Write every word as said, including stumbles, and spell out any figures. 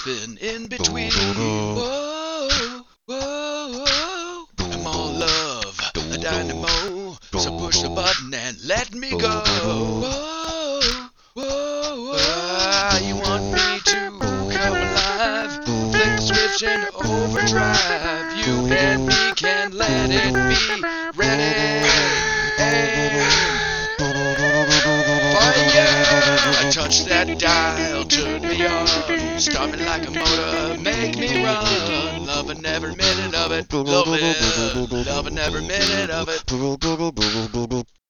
nothing in between. Whoa, whoa, whoa. I'm all love, a dynamo. So push the button and let me go. Whoa, whoa, whoa. You want me to come alive? Flick the switch and overdrive. You and me can let it be ready. Fire! Touch that dial, turn me on. Start me like a motor, make me run. Loving every minute of it, loving, loving every minute of it.